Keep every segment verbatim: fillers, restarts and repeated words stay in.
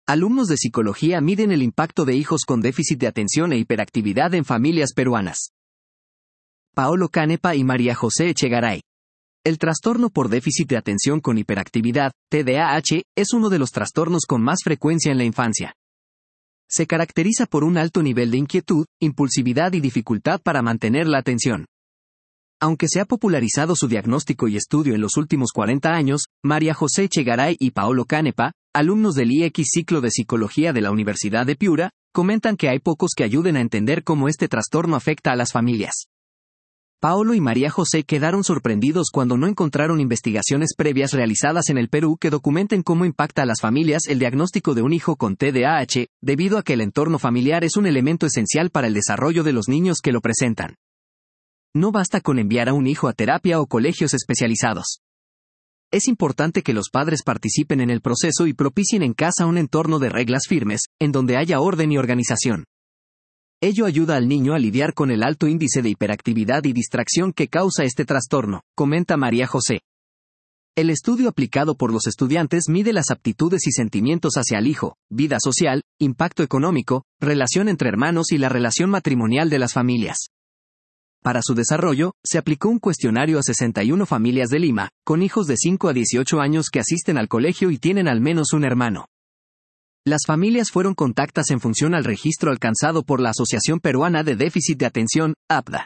Alumnos de psicología miden el impacto de hijos con déficit de atención e hiperactividad en familias peruanas. Paolo Canepa y María José Echegaray. El trastorno por déficit de atención con hiperactividad, T D A H, es uno de los trastornos con más frecuencia en la infancia. Se caracteriza por un alto nivel de inquietud, impulsividad y dificultad para mantener la atención. Aunque se ha popularizado su diagnóstico y estudio en los últimos cuarenta años, María José Echegaray y Paolo Canepa, alumnos del I X ciclo de Psicología de la Universidad de Piura, comentan que hay pocos que ayuden a entender cómo este trastorno afecta a las familias. Paolo y María José quedaron sorprendidos cuando no encontraron investigaciones previas realizadas en el Perú que documenten cómo impacta a las familias el diagnóstico de un hijo con T D A H, debido a que el entorno familiar es un elemento esencial para el desarrollo de los niños que lo presentan. No basta con enviar a un hijo a terapia o colegios especializados. Es importante que los padres participen en el proceso y propicien en casa un entorno de reglas firmes, en donde haya orden y organización. Ello ayuda al niño a lidiar con el alto índice de hiperactividad y distracción que causa este trastorno, comenta María José. El estudio aplicado por los estudiantes mide las aptitudes y sentimientos hacia el hijo, vida social, impacto económico, relación entre hermanos y la relación matrimonial de las familias. Para su desarrollo, se aplicó un cuestionario a sesenta y una familias de Lima, con hijos de cinco a dieciocho años que asisten al colegio y tienen al menos un hermano. Las familias fueron contactadas en función al registro alcanzado por la Asociación Peruana de Déficit de Atención, A P D A.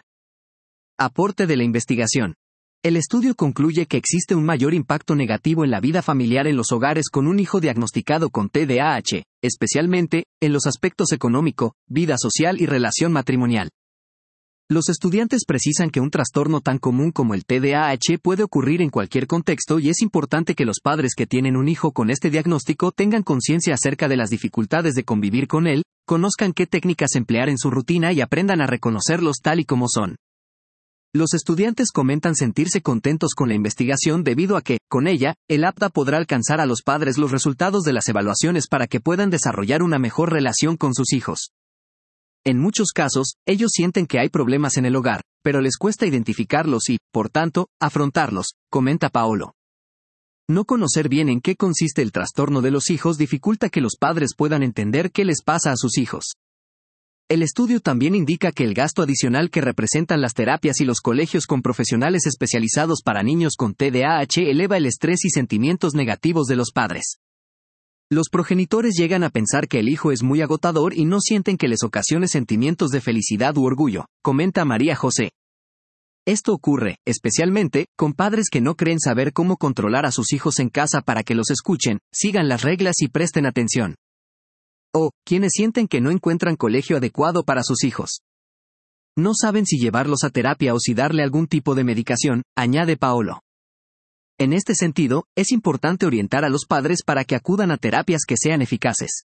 Aporte de la investigación. El estudio concluye que existe un mayor impacto negativo en la vida familiar en los hogares con un hijo diagnosticado con T D A H, especialmente en los aspectos económico, vida social y relación matrimonial. Los estudiantes precisan que un trastorno tan común como el T D A H puede ocurrir en cualquier contexto y es importante que los padres que tienen un hijo con este diagnóstico tengan conciencia acerca de las dificultades de convivir con él, conozcan qué técnicas emplear en su rutina y aprendan a reconocerlos tal y como son. Los estudiantes comentan sentirse contentos con la investigación debido a que, con ella, el A P D A podrá alcanzar a los padres los resultados de las evaluaciones para que puedan desarrollar una mejor relación con sus hijos. En muchos casos, ellos sienten que hay problemas en el hogar, pero les cuesta identificarlos y, por tanto, afrontarlos, comenta Paolo. No conocer bien en qué consiste el trastorno de los hijos dificulta que los padres puedan entender qué les pasa a sus hijos. El estudio también indica que el gasto adicional que representan las terapias y los colegios con profesionales especializados para niños con T D A H eleva el estrés y sentimientos negativos de los padres. Los progenitores llegan a pensar que el hijo es muy agotador y no sienten que les ocasione sentimientos de felicidad u orgullo, comenta María José. Esto ocurre, especialmente, con padres que no creen saber cómo controlar a sus hijos en casa para que los escuchen, sigan las reglas y presten atención. O, quienes sienten que no encuentran colegio adecuado para sus hijos. No saben si llevarlos a terapia o si darle algún tipo de medicación, añade Paolo. En este sentido, es importante orientar a los padres para que acudan a terapias que sean eficaces.